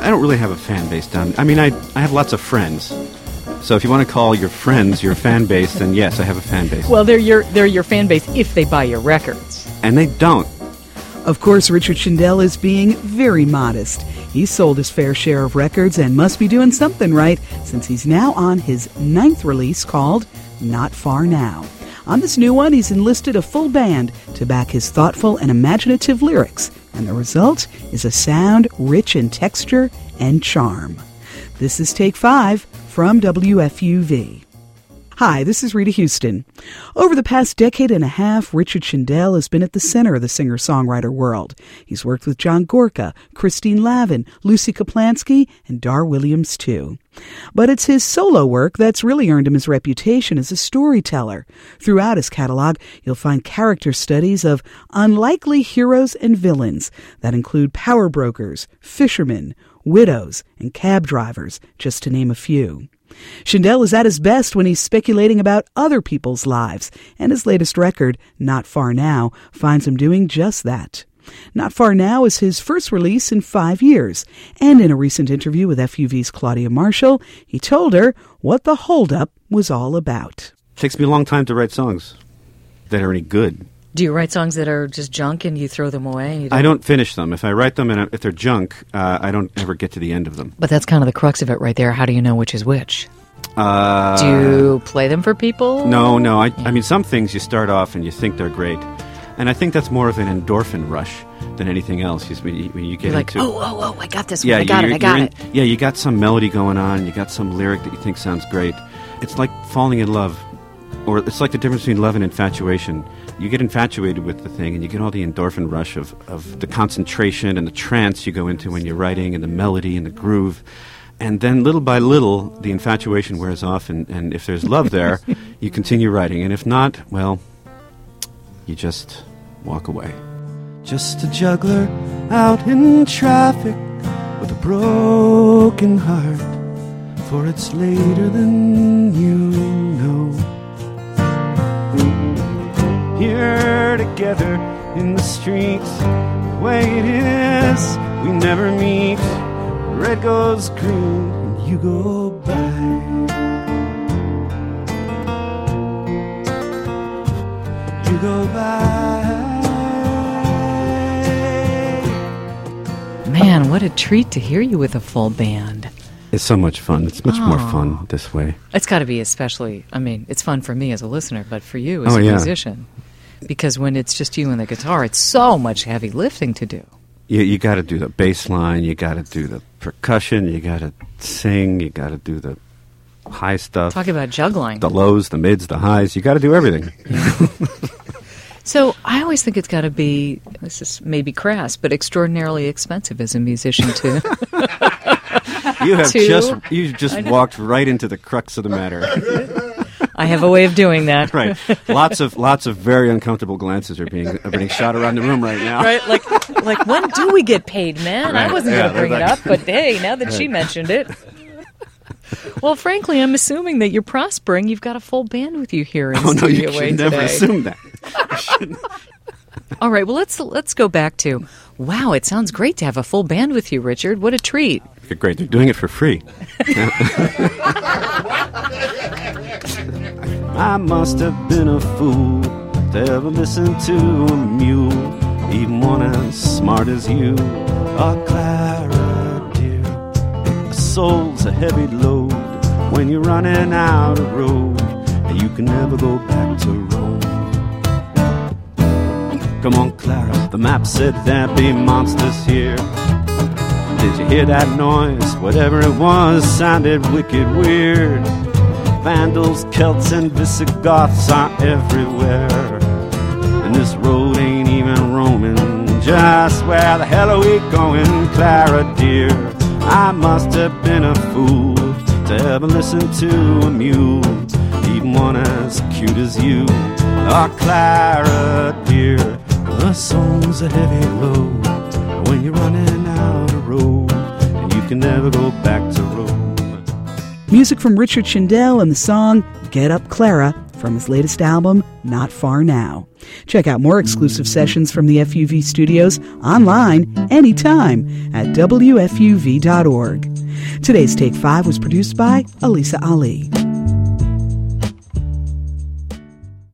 I don't really have a fan base down. I mean, I have lots of friends. So if you want to call your friends your fan base, then yes, I have a fan base. Well, they're your fan base if they buy your records. And they don't. Of course, Richard Shindell is being very modest. He's sold his fair share of records and must be doing something right, since he's now on his 9th release called Not Far Now. On this new one, he's enlisted a full band to back his thoughtful and imaginative lyrics, and the result is a sound rich in texture and charm. This is Take 5 from WFUV. Hi, this is Rita Houston. Over the past decade and a half, Richard Shindell has been at the center of the singer-songwriter world. He's worked with John Gorka, Christine Lavin, Lucy Kaplansky, and Dar Williams, too. But it's his solo work that's really earned him his reputation as a storyteller. Throughout his catalog, you'll find character studies of unlikely heroes and villains that include power brokers, fishermen, widows, and cab drivers, just to name a few. Shindell is at his best when he's speculating about other people's lives, and his latest record, Not Far Now, finds him doing just that. Not Far Now is his first release in 5 years, and in a recent interview with FUV's Claudia Marshall, he told her what the holdup was all about. It takes me a long time to write songs that are any good. Do you write songs that are just junk and you throw them away? I don't finish them. If I write them and if they're junk, I don't ever get to the end of them. But that's kind of the crux of it right there. How do you know which is which? Do you play them for people? No. I mean, some things you start off and you think they're great. And I think that's more of an endorphin rush than anything else. When you get You're like, into, I got this one. I got it. Yeah, you got some melody going on. You got some lyric that you think sounds great. It's like falling in love. Or it's like the difference between love and infatuation. You get infatuated with the thing, and you get all the endorphin rush of the concentration and the trance you go into when you're writing, and the melody and the groove. And then little by little, the infatuation wears off, and if there's love there, you continue writing. And if not, well, you just walk away. Just a juggler out in traffic with a broken heart, for it's later than you know. Here together in the streets, the way it is, we never meet. Red goes green and you go by. You go by. Man, what a treat to hear you with a full band. It's so much fun. It's much more fun this way. It's got to be especially, I mean, it's fun for me as a listener, but for you as a musician. Because when it's just you and the guitar, it's so much heavy lifting to do. You got to do the bass line, you got to do the percussion, you got to sing, you got to do the high stuff. Talk about juggling. The lows, the mids, the highs, you got to do everything. So I always think it's got to be, this is maybe crass, but extraordinarily expensive as a musician too. You just walked right into the crux of the matter. I have a way of doing that. Right. Lots of very uncomfortable glances are being shot around the room right now. Right. Like when do we get paid, man? Right. I wasn't going to bring it up, but hey, now that she mentioned it. Well, frankly, I'm assuming that you're prospering. You've got a full band with you here in Studio A today. You should never assume that. All right, well, let's go back to, wow, it sounds great to have a full band with you, Richard. What a treat. Great. They're doing it for free. I must have been a fool to ever listen to a mule, even one as smart as you. Oh, Clara, dear, a soul's a heavy load when you're running out of road, and you can never go back to Rome. Come on, Clara, the map said there'd be monsters here. Did you hear that noise? Whatever it was sounded wicked weird. Vandals, Celts, and Visigoths are everywhere, and this road ain't even Roman. Just where the hell are we going, Clara dear? I must have been a fool to ever listen to a mule, even one as cute as you. Oh, Clara dear, a song's a heavy load when you're running out of road, and you can never go back to Rome. Music from Richard Shindell and the song Get Up Clara from from his latest album, Not Far Now. Check out more exclusive sessions from the FUV studios online anytime at WFUV.org. Today's Take 5 was produced by Elisa Ali.